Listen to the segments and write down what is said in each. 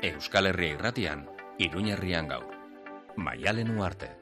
Euskal Herria Irratian, Iruñerrian gaur. Maialen Uarte.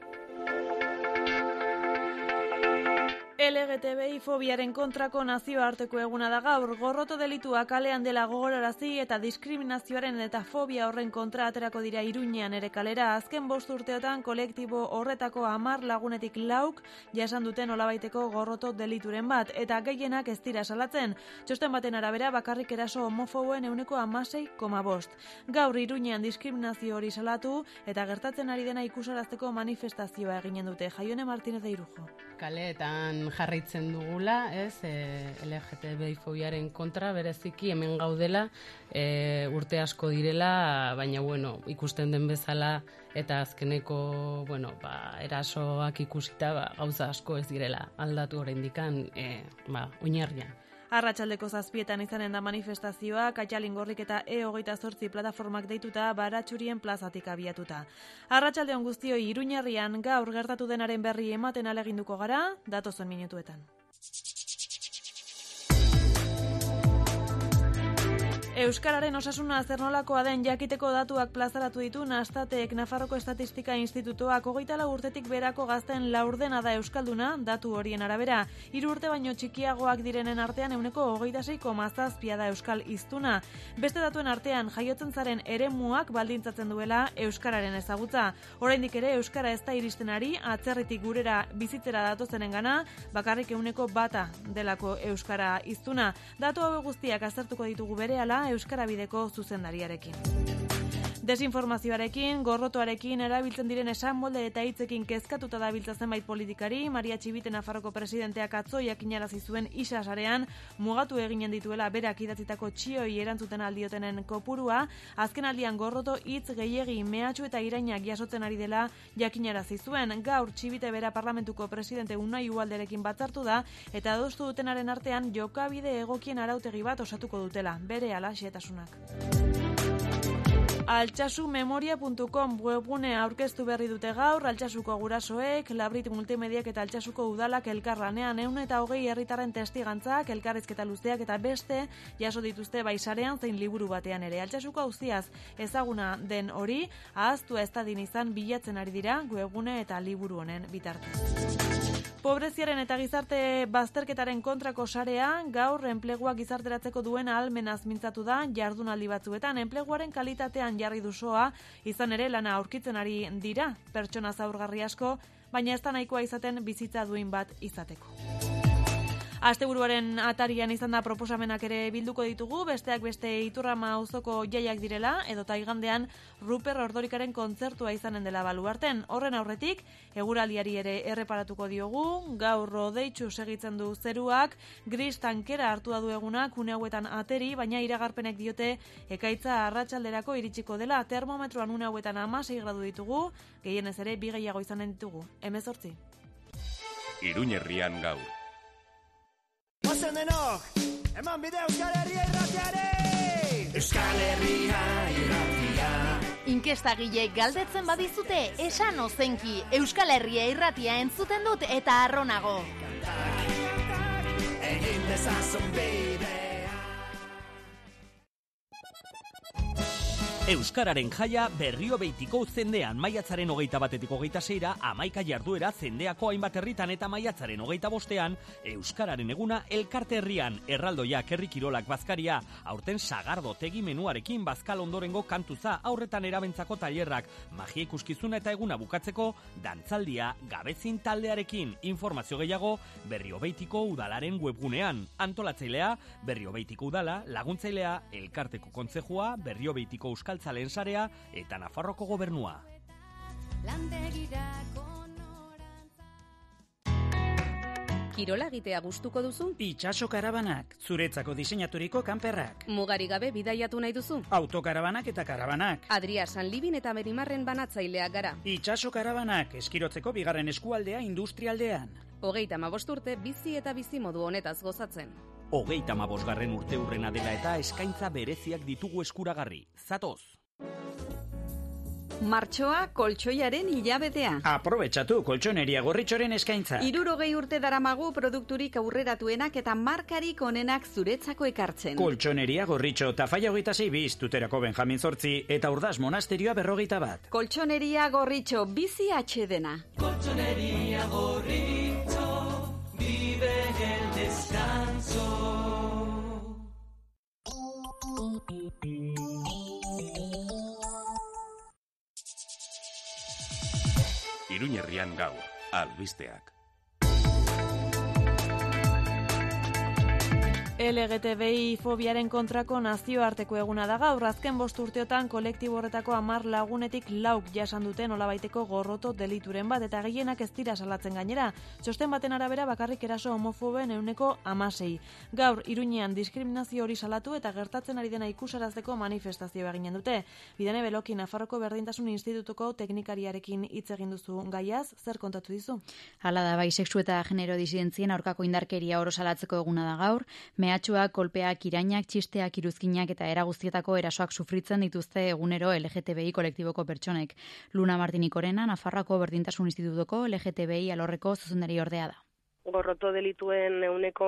LGTBI fobiaren kontrako nazioarteko eguna da gaur. Gorroto delitua kalean dela gogorarazi eta diskriminazioaren eta fobia horren kontra aterako dira Iruñean ere kalera. Azken 5 urteotan kolektibo horretako 10 lagunetik 4 jasan duten olabaiteko gorroto delituren bat, eta gehienak ez dira salatzen. Txosten baten arabera bakarrik eraso homofoboen 16,5. Gaur Iruñean diskriminazio hori salatu eta gertatzen ari dena ikusarazteko manifestazioa eginen dute. Jaione Martinez de Irujo. Kaleetan jarraitzen dugula, LGTBI fobiaren kontra, bereziki hemen gaudela, urte asko direla, baina ikusten den bezala eta azkeneko, erasoak ikusita, gauza asko ez direla aldatu oraindikan, oinarrian. Arratsaldeko 7etan izanen da manifestazioa, Katxalingorrik eta E28 plataformak deituta Baratxurien plazatik abiatuta. Arratsaldeon guztioi, Iruñerrian gaur gertatu denaren berri ematen aleginduko gara, datozen minutuetan. Euskararen osasuna zer nolakoa den jakiteko datuak plazaratu ditu Nastatek. Nafarroko Estatistika Institutuak 24 urtetik berako gazten laurdena da euskalduna, datu horien arabera. 3 urte baino txikiagoak direnen artean 26,7 da euskal hiztuna. Beste datuen artean jaiotzen zaren eremuak baldintzatzen duela euskararen ezagutza. Oraindik ere euskara ez da iristen ari, atzerritik gurera bizitzera datozenengana, bakarrik 1% delako euskara hiztuna. Datu hauek guztiak aztertuko ditugu berehala Euskara Bideko zuzendariarekin. Desinformazioarekin, gorrotoarekin erabiltzen diren esanmolde eta hitzekin kezkatuta dabiltza zenbait politikari. Maria Txibite Nafarroko presidenteak atzo jakinarazi zuen isa sarean mugatu eginen dituela berak idatzitako txioi erantzuten aldiotenen kopurua. Azken aldian gorroto hitz gehiegi, mehatxu eta irainak jasotzen ari dela jakinarazi zuen. Gaur Txibite bera parlamentuko presidente Unai Ugalderekin batzartu da eta adostu dutenaren artean jokabide egokien arautegi bat osatuko dutela. Berehala xehetasunak. Altsasumemoria.com webgunea aurkeztu berri dute gaur. Altsasuko gurasoek, Labrit Multimediak eta Altsasuko udalak elkarlanean 120 herritarren testigantzak, elkarrizketa luzeak eta beste jaso dituzte bai sarean zein liburu batean ere. Altsasuko auziaz ezaguna den hori, ahaztua ez dadin izan bilatzen ari dira webgune eta liburu honen bitartez. Pobreziaren eta gizarte bazterketaren kontrako sarea gaur enplegua gizarteratzeko duen ahalmenaz mintzatu da jardunaldi batzuetan. Enpleguaren kalitatean jarri dusoa, izan ere lana aurkitzen ari dira pertsona zaurgarri asko, baina ez da nahikoa izaten bizitza duin bat izateko. Asteburuaren atarian izan da proposamenak ere bilduko ditugu, besteak beste Iturrama auzoko jaiak direla, edota igandean Ruper Ordorikaren kontzertua izanen dela Baluarten. Horren aurretik, eguraldiari ere erreparatuko diogu, gaur rodeitsu segitzen du zeruak, gris tankera hartua du egunak une hauetan ateri, baina iragarpenek diote ekaitza arratsalderako iritsiko dela. Termometroan une hauetan 16 gradu ditugu, gehienez ere 2 gehiago izanen ditugu. 18. Iruñerrian gaur. Ozen denok, eman bide Euskal Herria Irratiare! Euskal Herria Irratia. Inkestagileek galdetzen badizute, esan ozenki, Euskal Herria Irratia entzuten dut eta arronago. Egin dezazun bidea. Euskararen jaia Berrio Beitiko zendean maiatzaren 21-tik 26-ra 11 jarduera zendeako hainbat herritan eta maiatzaren 25-ean Euskararen eguna elkarte herrian erraldoiak herri kirolak bazkaria aurten sagardo tegi menuarekin bazkal ondorengo kantuza aurretan erabentzako tailerrak magia ikuskizuna eta eguna bukatzeko dantzaldia gabezin taldearekin. Informazio gehiago Berrio Beitiko udalaren webgunean. Antolatzailea Berrio Beitiko udala, laguntzailea elkarteko kontzejua Berrio Beitiko Euskal Zalen sarea eta Nafarroko gobernua. Kirola egitea gustuko duzu? Itxaso karabanak, zuretzako diseinaturiko kanperrak. Mugari gabe bidaiatu nahi duzu? Autokarabanak eta karabanak. Adria Sanlibin eta Berimarren banatzaileak gara. Itxaso karabanak, eskirotzeko bigarren eskualdea industrialdean. 35 urte bizi eta bizimodu honetaz gozatzen. 35. urte urrena dela eta eskaintza bereziak ditugu eskuragarri. Zatoz! Martxoa koltsoiaren hilabetea. Aprobetxatu koltsoneria gorritxoren eskaintza. 60 urte daramagu produkturik aurreratuenak eta markarik onenak zuretzako ekartzen. Koltsoneria gorritxo, Tafaia 26 biz, Tuterako Benjamin 8 eta Urdas monasterioa 51. Koltsoneria gorritxo, bizi atxedena. Colchonería Gorrito, vive el descanso. Iruñerrian gaur, albisteak. LGTBI fobiaren kontrako nazioarteko eguna da gaur. Azken 5 urteotan kolektibo horretako 10 lagunetik 4 jasan duten nolabaiteko gorroto delituren bat, eta gehienak ez dira salatzen gainera. Txosten baten arabera bakarrik eraso homofoben 16%. Gaur Iruñean diskriminazio hori salatu eta gertatzen ari dena ikusarazteko manifestazioa eginen dute. Bidene Beloki, Nafarroko Berdintasun Institutuko teknikariarekin hitz egin duzu gaiaz, zer kontatu dizu? Hala da, bai, sexu eta genero disidentzien aurkako indarkeria oro salatzeko eguna da gaur. Mehatxuak, kolpeak, irainak, txisteak, iruzkinak eta era guztietako erasoak sufritzen dituzte egunero LGTBI kolektiboko pertsonek. Luna Martinikorena, Nafarroako Berdintasun Institutuko LGTBI alorreko zuzendari ordea da. Gorroto delituen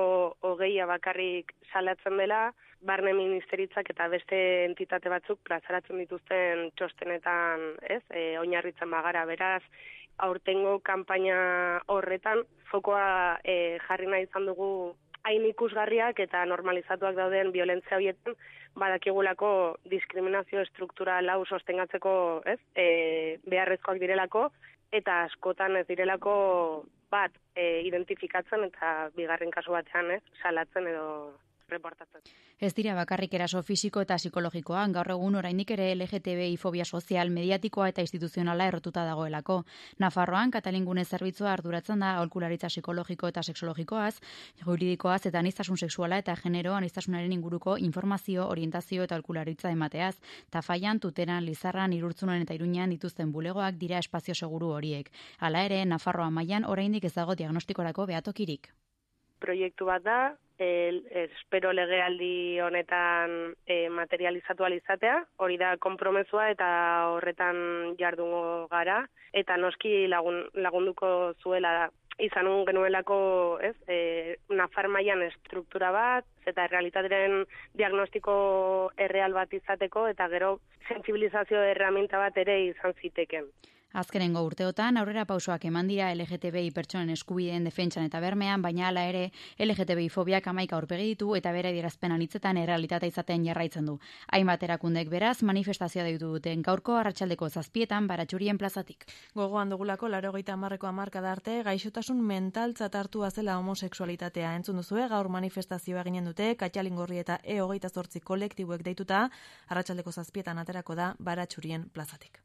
20% bakarrik salatzen dela, Barne Ministeritzak eta beste entitate batzuk plazaratzen dituzten txostenetan, oinarritzen bagara, beraz, aurtengo kanpaina horretan fokoa jarri nahi izan dugu hain ikusgarriak eta normalizatuak dauden violentzia horietan, badakigulako diskriminazio estruktural hau sostengatzeko, beharrezkoak direlako, eta askotan ez direlako bat identifikatzen eta bigarren kasu batean, salatzen edo reportatzen. Ez dira bakarrik eraso fisiko eta psikologikoa, gaur egun oraindik ere LGTBI fobia sozial, mediatikoa eta instituzionala errotuta dagoelako. Nafarroan, Katalingune zerbitzua arduratzen da aholkularitza psikologiko eta sexologikoaz, juridikoaz eta aniztasun sexuala eta genero aniztasunaren inguruko informazio, orientazio eta aholkularitza emateaz. Tafaian, Tuteran, Lizarran, Irurtzunen eta Iruñean dituzten bulegoak dira espazio seguru horiek. Hala ere, Nafarroa mailan oraindik ez dago diagnostikorako behatokirik. Proiektu bat da, espero legealdi honetan materializatu alizatea, hori da konpromesua eta horretan jardungo gara, eta noski lagunduko zuela izan genuelako, Nafar mailan estruktura bat, eta errealitateren diagnostiko erreal bat izateko, eta gero sensibilizazio erraminta bat ere izan ziteken. Azkenengo urteotan aurrera pausoak eman dira LGTBI pertsonen eskubideen defentsan eta bermean, baina hala ere LGTBI fobiak 11 aurpegi ditu eta bere adierazpen anitzetan errealitatea izaten jarraitzen du. Hainbat erakundek beraz manifestazioa deitu duten gaurko arratsaldeko 7:00 Baratxurien plazatik. Gogoan dugulako 80ko hamarkada arte gaixotasun mentaltzat hartua zela homosexualitatea. Entzun duzue, gaur manifestazioa eginen dute Katxalingorri eta E28 kolektiboek deituta, arratsaldeko 7:00 aterako da Baratxurien plazatik.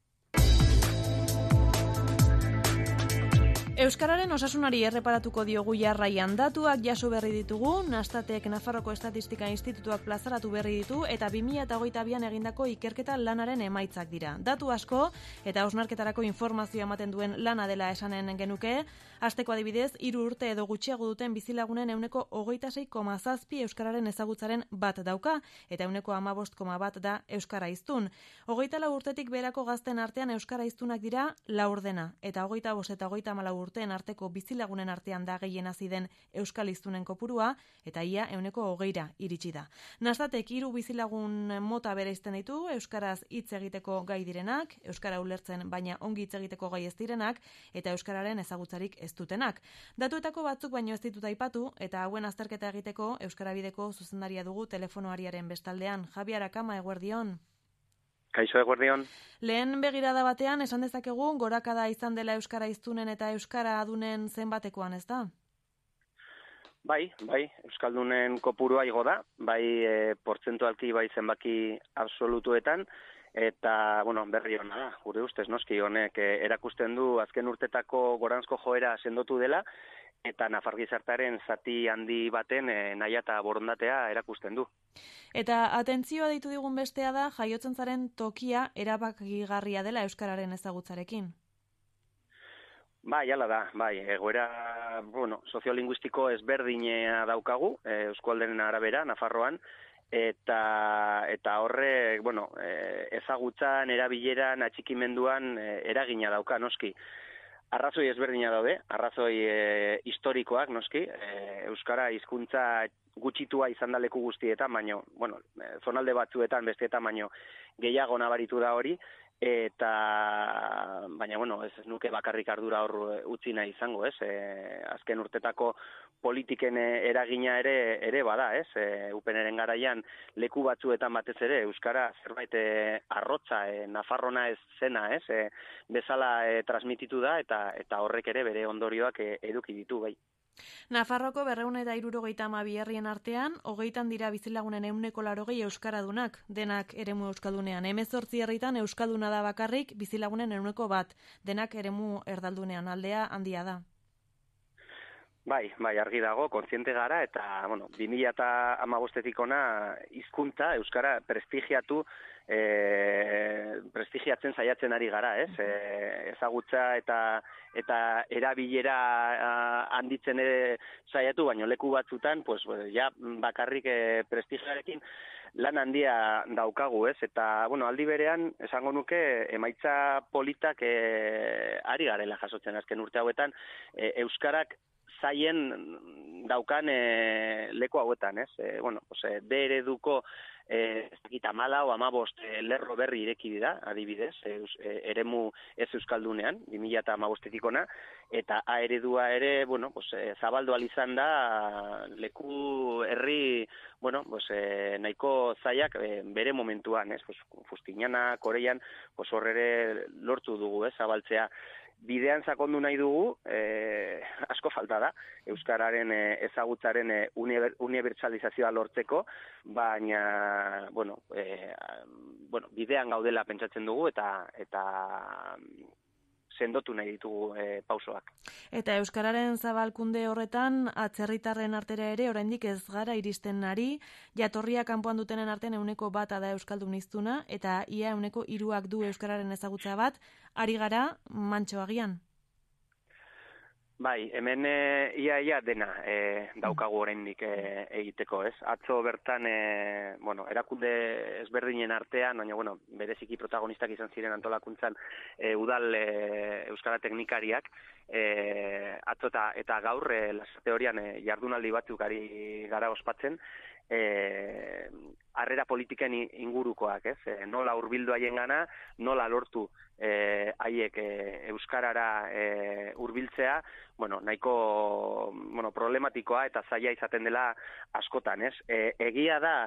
Euskararen osasunari erreparatuko diogu jarraian, datuak jaso berri ditugu, Nastatek Nafarroko Estatistika Institutuak plazaratu berri ditu eta 2022an egindako ikerketa lanaren emaitzak dira. Datu asko eta hausnarketarako informazioa ematen duen lana dela esanen genuke. Hasteko adibidez, 3 urte edo gutxiago duten bizilagunen 26,7 euskararen ezagutzaren bat dauka eta 15,1 da euskara hiztun. 24 urtetik beherako gazten artean euskara hiztunak dira 4 eta 25 eta 34 urteen arteko bizilagunen artean da gehien hasi den euskal hiztunen kopurua eta ia 20% iritsi da. Nastatek 3 bizilagun mota bereizten ditu, euskaraz hitz egiteko gai direnak, euskara ulertzen baina ongi hitz egiteko gai ez direnak eta euskararen ezagutzarik ez dutenak. Datuetako batzuk baino ez ditut aipatu eta hauen azterketa egiteko Euskarabideko zuzendaria dugu telefonoariaren bestaldean. Javier Akama, eguerdion. Kaixo, eguerdion. Lehen begirada batean esan dezakegu gorakada izan dela euskara hiztunen eta euskara adunen zenbatekoan, ez da? Bai, euskaldunen kopurua igo da, portzentualki zenbaki absolutuetan, eta, berri hona da, gure ustez, noski honek erakusten du azken urtetako goranzko joera sendotu dela, eta Nafar gizartearen zati handi baten nahia eta borondatea erakusten du. Eta atentzioa deitu digun bestea da, jaiotzen zaren tokia erabakigarria dela euskararen ezagutzarekin. Bai, hala da, egoera, soziolinguistiko ezberdinea daukagu, eskualderen arabera, Nafarroan, eta horrek, bueno, ezagutzan, erabileran, atxikimenduan eragina dauka, noski. Arrazoi ezberdina daude, arrazoi historikoak, noski, euskara hizkuntza gutxitua izan da leku guztietan, baino, bueno, zonalde batzuetan, besteetan, baino, gehiago nabaritu da hori, eta, baina, bueno, ez nuke bakarrik ardura hor utzi nahi izango, ez? Azken urtetako politiken eragina ere bada, ez? UPNren garaian leku batzuetan batez ere, euskara zerbait arrotza, nafarrona ez zena, ez? Bezala transmititu da, eta horrek ere bere ondorioak eduki ditu, bai. Nafarroko 272 herrien artean, 20 dira bizilagunen 180 euskaradunak, denak eremu euskaldunean. 18 herritan euskalduna da bakarrik bizilagunen 1%, denak eremu erdaldunean, aldea handia da. Bai, argi dago, kontziente gara, eta, bueno, 2015-etik ona hizkuntza euskara prestigiatzen saiatzen ari gara, ez? Ezagutza eta erabilera handitzen ere saiatu, baino leku batzutan, pues, ja, bakarrik prestigiarekin lan handia daukagu, ez? Eta, bueno, aldi berean, esango nuke, emaitza politak ari garela jasotzen azken urte hauetan, euskarak zaien daukan leku hauetan, ez? Bueno, D ereduko 14 o 15 lerro berri ireki dira, adibidez, eremu ez euskaldunean, 2015-etik ona, eta A eredua ere, bueno, zabaldu ahal izan da leku herri, bueno, nahiko zaiak bere momentuan, ez? Fustiñana, Koreian, hor ere lortu dugu, ez? Zabaltzea. Bidean sakondu nahi dugu, asko falta da, euskararen ezagutzaren unibertsalizazioa lortzeko, baina, bueno, bidean gaudela pentsatzen dugu eta sendotu nahi ditugu pausoak. Eta euskararen zabalkunde horretan, atzerritarren artera ere oraindik ez gara iristen ari, jatorria kanpoan dutenen artean 1% da euskaldun hiztuna, eta ia 3% du euskararen ezagutza bat, ari gara mantxo agian. Bai, hemen ia dena daukagu oraindik egiteko, ez? Atzo bertan, erakunde ezberdinen artean, baina, bereziki protagonistak izan ziren antolakuntzan udal euskara teknikariak, atzo eta gaur, lasarte horian jardunaldi batzuk ari gara ospatzen, harrera politiken ingurukoak, ez? Nola hurbildu haiengana, nola lortu haiek euskarara hurbiltzea, nahiko problematikoa eta zaila izaten dela askotan, ez? Egia da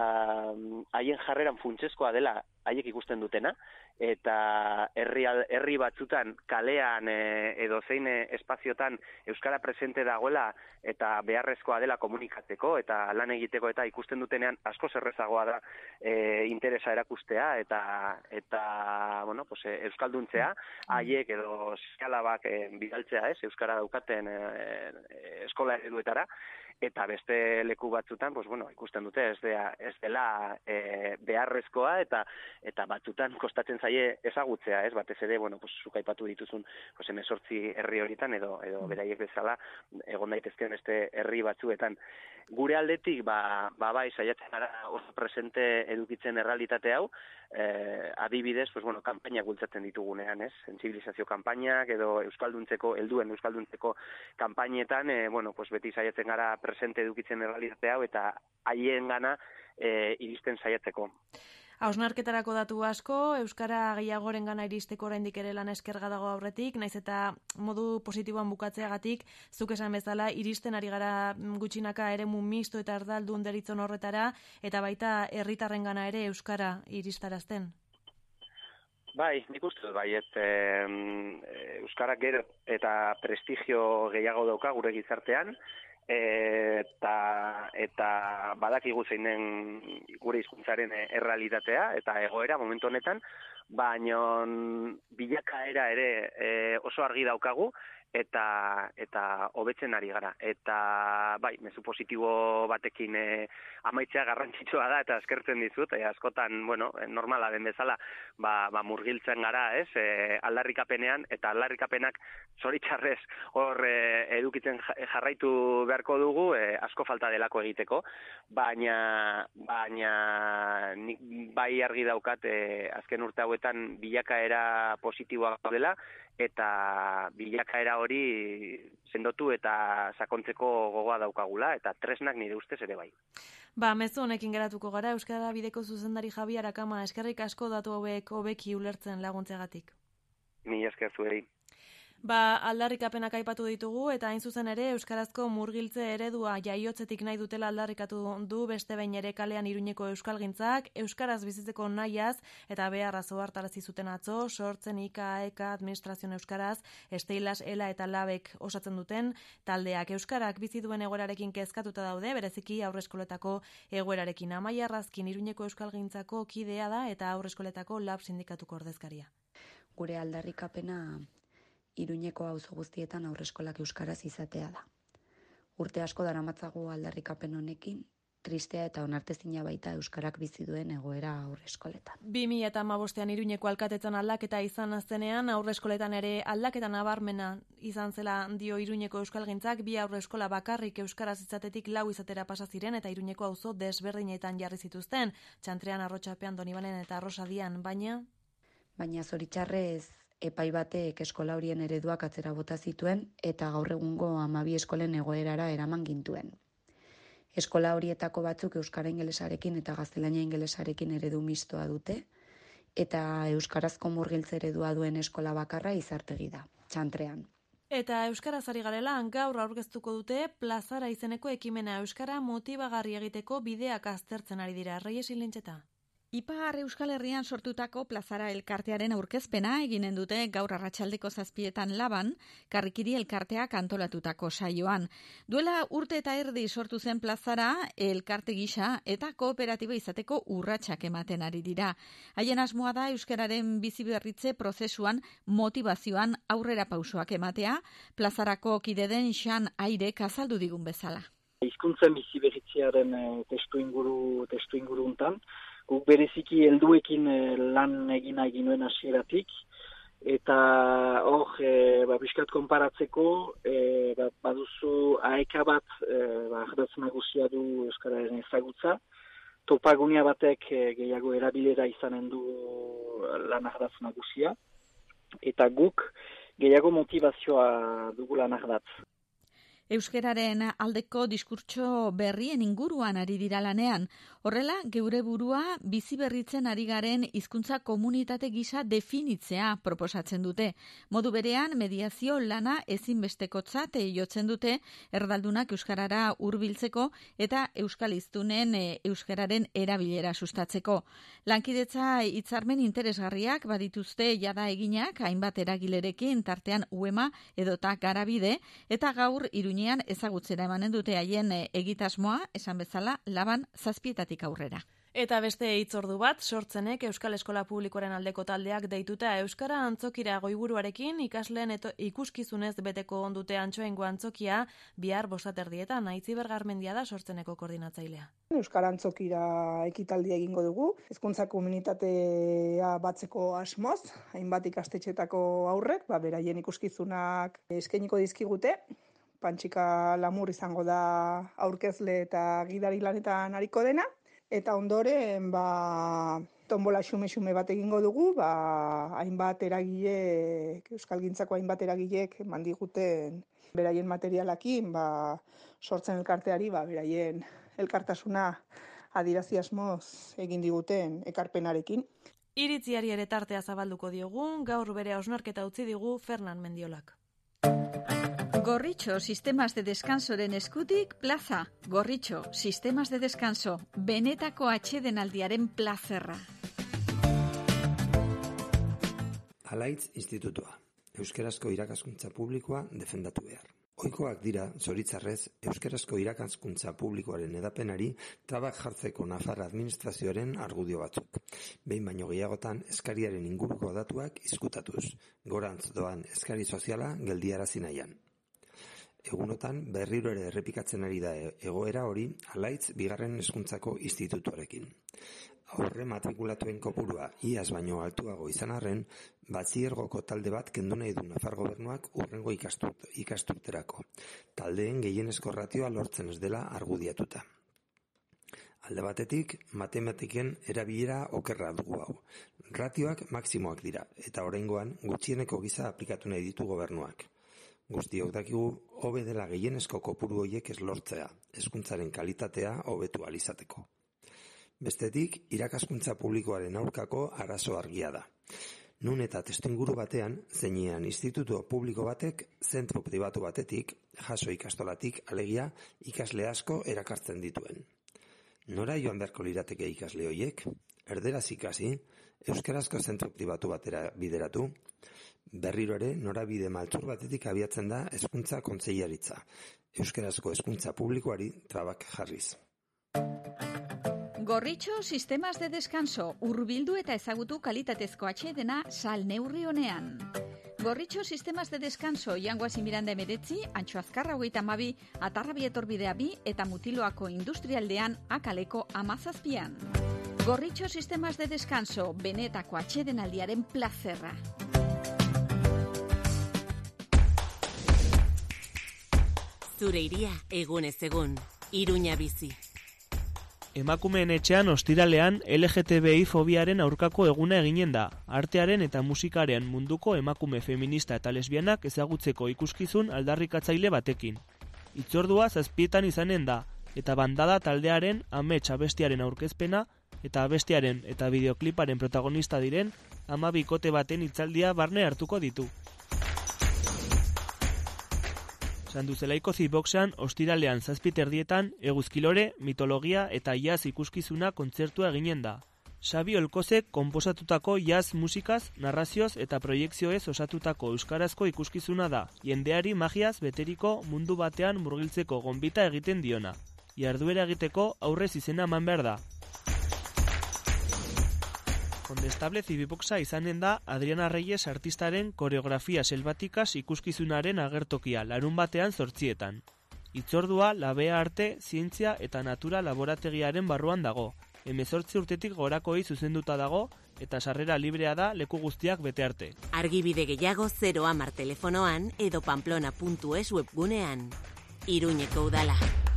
haien jarreran funtsezkoa dela haiek ikusten dutena, eta herri batzutan kalean edo zein espaziotan euskara presente dagoela eta beharrezkoa dela komunikatzeko eta lan egiteko eta ikusten dutenean asko errazagoa da interesa erakustea eta euskalduntzea, haiek edo seinalabak bidaltzea, ez, euskara daukaten eskola ereduetara, eta beste leku batzutan, ikusten dute ez dela beharrezkoa eta batzutan kostatzen zaie ezagutzea, ez, batez ere, zuk aipatu dituzun 18 herri horietan edo beraiek bezala egon daitezken beste herri batzuetan. Gure aldetik, bai, saiatzen gara oso presente edukitzen errealitate hau, adibidez, kanpainak bultzatzen ditugunean, ez? Sentsibilizazio kanpainak edo helduen euskalduntzeko kanpainetan, beti saiatzen gara presente edukitzen errealitate hau eta haien gana iristen saiatzeko. Hausnarketarako datu asko, euskara gehiagoren gana iristeko oraindik ere lan eskerga dago aurretik, naiz eta modu positiboan bukatzeagatik, zuk esan bezala, iristen ari gara gutxinaka eremu misto eta erdaldun deritzon horretara, eta baita herritarren gana ere euskara iristarazten. Bai, nik uste dut, bai, euskarak gero eta prestigio gehiago dauka gure gizartean, eta badakigu zein den gure hizkuntzaren errealitatea eta egoera momentu honetan, baina bilakaera ere oso argi daukagu eta hobetzen ari gara. Eta bai, mezu positibo batekin amaitzea garrantzitsua da, eta eskertzen dizut, askotan, bueno, normala den bezala, murgiltzen gara, ez, aldarrikapenean, eta aldarrikapenak zoritxarrez hor edukitzen jarraitu beharko dugu, asko falta delako egiteko, baina nik bai argi daukat azken urte hauetan bilakaera positiboa dela, eta bilakaera hori sendotu eta sakontzeko gogoa daukagula, eta tresnak nire ustez ere bai. Mezu honekin geratuko gara, Euskara Bideko zuzendari Javi Arakama, eskerrik asko datu hauek hobeki ulertzen laguntzegatik. Mila esker zuei. Aldarrikapenak aipatu ditugu, eta hain zuzen ere euskarazko murgiltze eredua jaiotzetik nahi dutela aldarrikatu du beste behin ere kalean Iruñeko euskalgintzak, euskaraz bizitzeko nahiaz eta beharra ohartarazi zuten atzo, sortzen IKA administrazioen euskaraz, Esteilas, Ela eta Labek osatzen duten taldeak. Euskarak bizi duen egoerarekin kezkatuta daude, bereziki aurreskoletako egoerarekin. Amaia Arrazkin Iruñeko euskalgintzako kidea da eta aurreskoletako Lab sindikatuko ordezkaria. Gure aldarrikapena Iruñeko auzo guztietan aurreskolak euskaraz izatea da. Urte asko daramatzagu aldarrikapen honekin, tristea eta onartezina baita euskarak bizi duen egoera aurreskoletan. 2015an Iruñeko alkatetzan aldaketa izan aztenean, aurreskoletan ere aldaketa nabarmena izan zela dio Iruñeko euskalgintzak, 2 aurreskola bakarrik euskaraz izatetik 4 izatera pasa ziren eta Iruñeko auzo desberdinetan jarri zituzten, Txantrean, Arrotxapean, Donibalen eta Arrosadian, baina zoritxarrez epai batek eskola horien ereduak atzera bota zituen eta gaur egungo 12 eskolen egoerara eraman gintuen. Eskola horietako batzuk euskara ingelesarekin eta gaztelania ingelesarekin eredu mistoa dute eta euskarazko murgiltze eredua duen eskola bakarra Izartegi da, Txantrean. Eta euskaraz ari garela, gaur aurkeztuko dute plazara izeneko ekimena euskara motibagarri egiteko bideak aztertzen ari dira. Reyes Ilintxeta. Ipar Euskal Herrian sortutako plazara elkartearen aurkezpena eginen dute gaur arratsaldeko 7:00 Laban, Karrikiri elkarteak antolatutako saioan. Duela urte eta erdi sortu zen plazara elkarte gisa eta kooperatiba izateko urratsak ematen ari dira. Haien asmoa da euskararen biziberritze prozesuan motivazioan aurrera pausoak ematea, plazarako kide den Xan Airek azaldu digun bezala. Hizkuntzen biziberritzearen testuinguru hontan guk bereziki helduekin lan egin nuen hasieratik, eta hor, pixkat konparatzeko, baduzu AEK bat, ardatz nagusia du euskararen ezagutza, topagunia batek gehiago erabilera izanen du lan ardatz nagusia, eta guk gehiago motivazioa dugu lan ardatz. Euskararen aldeko diskurtso berrien inguruan ari dira lanean. Horrela, geure burua biziberritzen ari garen hizkuntza komunitate gisa definitzea proposatzen dute. Modu berean, mediazio lana ezinbestekotzat jotzen dute erdaldunak euskarara hurbiltzeko eta euskaliztunen euskararen erabilera sustatzeko. Lankidetza hitzarmen interesgarriak badituzte jada eginak hainbat eragilerekin, tartean UEMA edota Garabide, eta gaur Iruñean ezagutzera emanen dute haien egitasmoa, esan bezala, Laban 7:00 aurrera. Eta beste hitzordu bat, Sortzenek Euskal Eskola Publikoaren aldeko taldeak deituta euskara antzokira goiburuarekin ikasleen ikuskizunez beteko ondute Antxoaingo antzokia bihar 5:30 Aitziber Garmendia da Sortzeneko koordinatzailea. Euskara antzokira ekitaldia egingo dugu, hezkuntza komunitatea batzeko asmoz, hainbat ikastetxetako aurrek, beraien ikuskizunak eskainiko dizkigute. Pantxika Lamur izango da aurkezle eta gidari lanetan ariko dena. Eta ondoren, tombola xume bat egingo dugu, hainbat eragilek, euskalgintzako hainbat eragilek mandiguten beraien materialakin, Sortzen elkarteari, beraien elkartasuna adierazi asmoz egin diguten ekarpenarekin. Iritziari ere tartea zabalduko diogu, gaur bere hausnarketa utzi digu Fernan Mendiolak. Gorritxo, sistemas de descansoren eskutik, plaza. Gorritxo, sistemas de descanso, benetako atsedenaldiaren plazerra. Alaitz Institutua, euskarazko irakaskuntza publikoa defendatu behar. Ohikoak dira, zoritzarrez, euskarazko irakaskuntza publikoaren edapenari trabak jartzeko Nafar administrazioaren argudio batzuk. Behin baino gehiagotan eskariaren inguruko datuak izkutatuz, gorantz doan eskari soziala geldiarazi nahian. Egunotan berriro ere errepikatzen ari da egoera hori Alaitz bigarren hezkuntzako institutuarekin. Aurre matrikulatuen kopurua iaz baino altuago izan arren, batxillergoko talde bat kendu nahi du Nafar gobernuak hurrengo ikasturterako. Taldeen gehienezko ratioa lortzen ez dela argudiatuta. Alde batetik, matematiken erabilera okerra dugu hau. Ratioak maksimoak dira, eta oraingoan gutxieneko gisa aplikatu nahi ditu gobernuak. Guztiok dakigu, hobe dela gehienezko kopuru horiek ez lortzea, hezkuntzaren kalitatea hobetu ahal izateko. Bestetik, irakaskuntza publikoaren aurkako arazo argia da. Nun eta testuinguru batean, zeinean institutu publiko batek, zentro pribatu batetik, jaso ikastolatik, alegia, ikasle asko erakartzen dituen. Nora joan beharko lirateke ikasle horiek? Erderaz ikasi, euskarazko zentro pribatu batera bideratu, berriro ere norabide maltzur batetik abiatzen da hezkuntza kontseilaritza, euskarazko hezkuntza publikoari trabak jarriz. Gorritxo sistemas de descanso, hurbildu eta ezagutu kalitatezko atsedena sal neurri honean. Gorritxo sistemas de descanso, Jangoazi Miranda 19, Antxo Azkarra 32, Atarrabi Etorbidea 2 eta Mutiloako Industrialdean Akaleko 17. Gorritxo sistemas de descanso, benetako atsedenaldiaren plazerra. Zure iria, egunez egun, Iruña bizi. Emakumeen etxean ostiralean LGTBI fobiaren aurkako eguna eginen da. Artearen eta musikaren munduko emakume feminista eta lesbianak ezagutzeko ikuskizun aldarrikatzaile batekin. Itzordua 7 izanen da, eta bandada taldearen amets abestiaren aurkezpena eta abestiaren eta bideokliparen protagonista diren 12 bikote baten hitzaldia barne hartuko ditu. Sanduzelaiko Ziboxan ostiralean 7:30 eguzkilore, mitologia eta jazz ikuskizuna kontzertua eginen da. Xabi Olkozek konposatutako jazz musikaz, narrazioz eta proiekzioez osatutako euskarazko ikuskizuna da, jendeari magiaz beteriko mundu batean murgiltzeko gonbita egiten diona. Jarduera egiteko aurrez izena eman behar da. Kondestable Zibiboxa izanen da Adriana Reyes artistaren koreografia selbatikaz ikuskizunaren agertokia larun batean 8:00. Itzordua Labea Arte, Zientzia eta Natura laborategiaren barruan dago. 18 urtetik gorakoei zuzenduta dago eta sarrera librea da leku guztiak bete arte. Argibide gehiago 010 telefonoan edo pamplona.es webgunean. Iruñeko udala.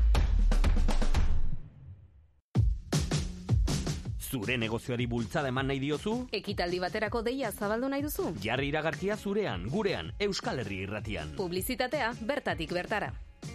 Zure negozioari bultzada eman nahi diozu? Ekitaldi baterako deia zabaldu nahi duzu? Jarri iragarkia zurean, gurean, Euskal Herria Irratian. Publizitatea bertatik bertara.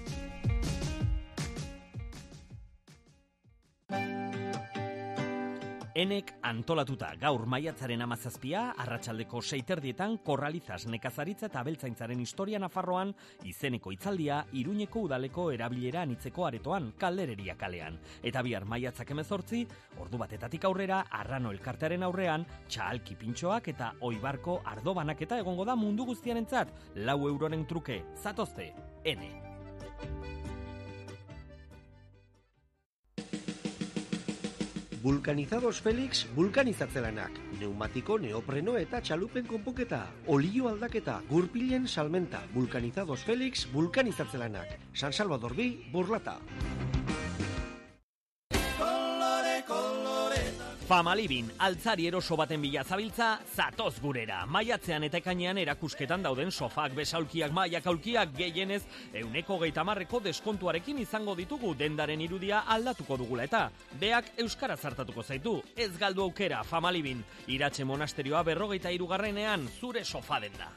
Enek antolatuta gaur maiatzaren 17 arratsaldeko 6:30 Korralizas nekazaritza eta abeltzaintzaren historia Nafarroan izeneko hitzaldia Iruñeko udaleko erabilera anitzeko aretoan Kaldereria kalean. Eta bihar maiatzak 18, ordu batetatik aurrera Arrano elkartearen aurrean txahalki pintxoak eta oibarko ardo banaketa egongo da mundu guztiarentzat 4 euroren truke. Zatozte, Ene. Vulcanizados Felix vulkanizatzelanak, neumatiko, neopreno eta txalupen konpoketa, olio aldaketa, gurpilen salmenta, Vulcanizados Felix vulkanizatzelanak, San Salvador bi, Burlata. Famalibin, altzari eroso baten bila zabiltza, zatoz gurera. Maiatzean eta ekainean erakusketan dauden sofak, besaulkiak, mailak, aulkiak, gehienez, 130% deskontuarekin izango ditugu dendaren irudia aldatuko dugula eta. Beak euskara zartatuko zaitu, ez galdu aukera, Famalibin. Iratxe monasterioa 43. zure sofa denda.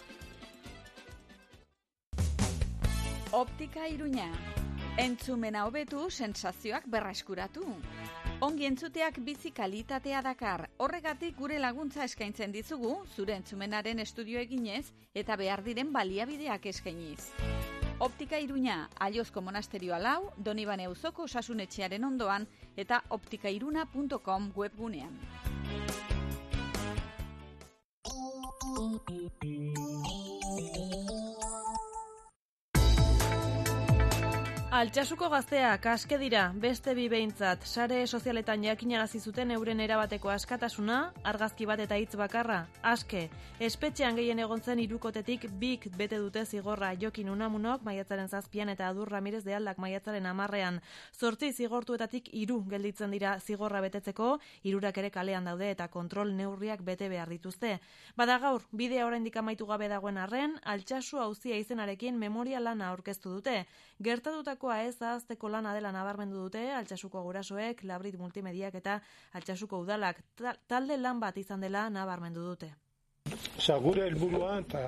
Optika Iruña. Entzumena hobetu, sensazioak berreskuratu. Ongi entzuteak bizi kalitatea dakar, horregatik gure laguntza eskaintzen dizugu, zure entzumenaren estudio eginez eta behar diren baliabideak eskainiz. Optika Iruña, Aiozko monasterioa 4, Donibane auzoko osasunetxearen ondoan eta optikairuna.com webgunean. Altsasuko gazteak aske dira, beste bi behintzat, sare sozialetan jakinarazi zuten euren erabateko askatasuna, argazki bat eta hitz bakarra, aske. Espetxean gehien egon zen hirukotetik bik bete dute zigorra, Jokin Unamunok maiatzaren 7 eta Adur Ramirez de Aldak maiatzaren 10. 8 zigortuetatik 3 gelditzen dira zigorra betetzeko, 3 ere kalean daude eta kontrol neurriak bete behar dituzte. Bada gaur, bidea oraindik amaitu gabe dagoen arren, Altsasu auzia izenarekin memoria lana aurkeztu dute. Gertatutakoa ez ahazteko lana dela nabarmendu dute Altsasuko gurasoek, Labrit Multimediak eta Altsasuko udalak. Talde lan bat izan dela nabarmendu dute. Gure helburua eta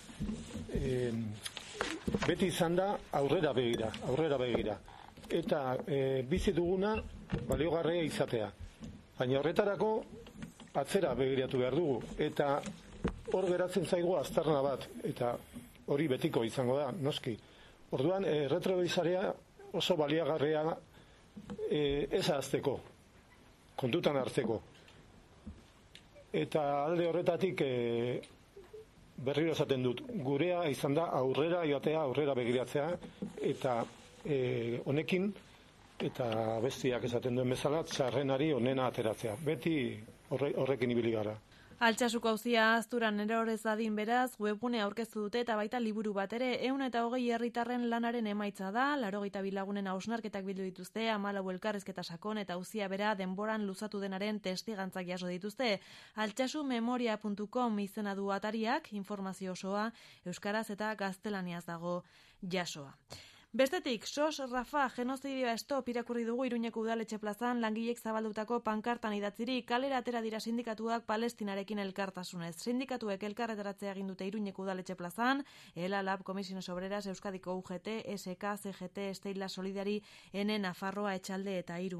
beti izan da aurrera begira. Eta bizi duguna baliogarria izatea. Baina horretarako atzera begiratu behar dugu. Eta hor geratzen zaigu aztarna bat. Eta hori betiko izango da, noski. Orduan, retrovisarea oso baliagarria ez ahazteko, kontutan hartzeko. Eta alde horretatik berriro esaten dut, gurea izan da aurrera joatea, aurrera begiratzea, eta honekin, eta bestiak esaten duen bezala, txarrenari onena ateratzea. Beti horrekin ibili gara. Altsasuko auzia ahazturan erorez dadin beraz, webgune aurkeztu dute eta baita liburu bat ere, 120 herritarren lanaren emaitza da, 82 lagunen hausnarketak bildu dituzte, 14 elkarrizketa sakon eta auzia bera denboran luzatu denaren testigantzak jaso dituzte. altsasumemoria.com izena du atariak, informazio osoa, euskaraz eta gaztelaniaz dago jasoa. Bestetik, SOS Rafa genozidioa stop irakurri dugu Iruñeko udaletxe plazan langilek zabaldutako pankartan idatziri kalera atera dira sindikatuak Palestinarekin elkartasunez. Sindikatuek elkarretaratzea egin dute Iruñeko udaletxe plazan, ELA, LAB, Comisiones Obreras, Euskadiko UGT, SK, CGT, Esteila Solidari, Ene, Nafarroa, Etxalde eta Iru.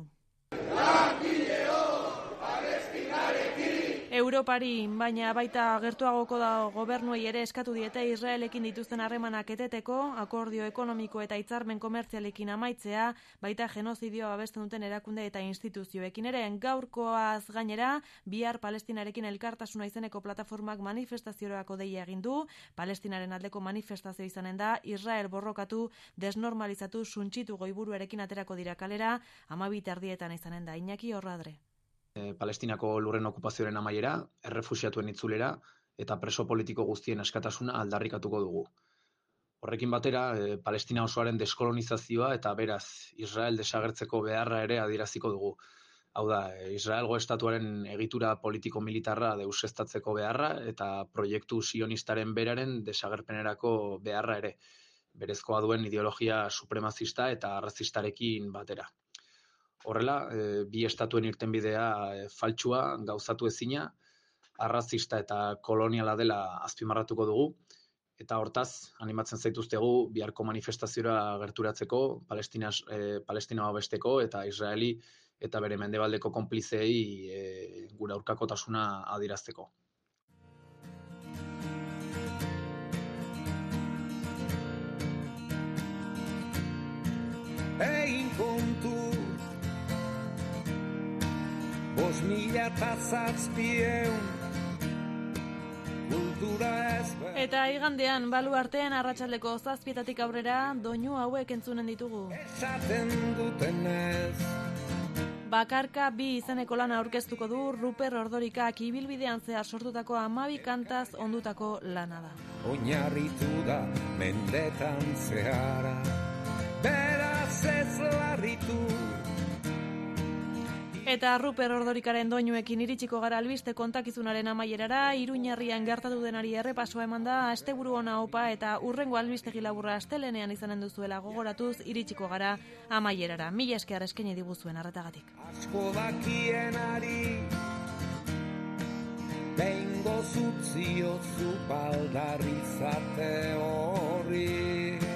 Europari, baina baita gertuagoko da gobernuei ere eskatu diete Israelekin dituzten harremanak eteteko, akordio ekonomiko eta hitzarmen komertzialekin amaitzea, baita genozidioa babesten duten erakunde eta instituzioekin ere. Gaurkoaz gainera, bihar Palestinarekin elkartasuna izeneko plataformak manifestaziorako deia egin du, Palestinaren aldeko manifestazio izanen da, Israel borrokatu, desnormalizatu, suntsitu goiburuarekin aterako dira kalera, 12:00 izanen da. Iñaki Horradre. Palestinako lurren okupazioaren amaiera, errefuxiatuen itzulera eta preso politiko guztien askatasuna aldarrikatuko dugu. Horrekin batera, Palestina osoaren deskolonizazioa eta beraz Israel desagertzeko beharra ere adieraziko dugu. Hau da, Israelgo estatuaren egitura politiko-militarra deusestatzeko beharra eta proiektu sionistaren beraren desagerpenerako beharra ere, berezkoa duen ideologia supremazista eta arrazistarekin batera. Horrela, bi estatuen irtenbidea faltsua, gauzatu ezina, arrazista eta koloniala dela azpimarratuko dugu, eta hortaz, animatzen zaituztegu biharko manifestaziora gerturatzeko, Palestina babesteko eta Israeli eta bere mendebaldeko konplizei gure aurkakotasuna adierazteko. Egin kontu 5,700 kultura ezber. Eta igandean baluartean arratsaldeko 7:00 aurrera doinu hauek entzunen ditugu. Esaten dutenez. Bakarka 2 izeneko lana aurkeztuko du Ruper Ordorikak ibilbidean zehar sortutako 12 kantaz ondutako lana da. Oinarritu da mendetan zehara, beraz ez larritu. Eta Ruper Ordorikaren doinuekin iritsiko gara albiste kontakizunaren amaierara, Iruñerrian gertatu denari errepasoa eman da, asteburu ona opa eta urrengo albistegi laburra astelenean izanen duzuela gogoratuz iritsiko gara amaierara. Mila esker eskaini diguzuen arretagatik. Asko dakienari behingo zutzio zu baldarrizate horri.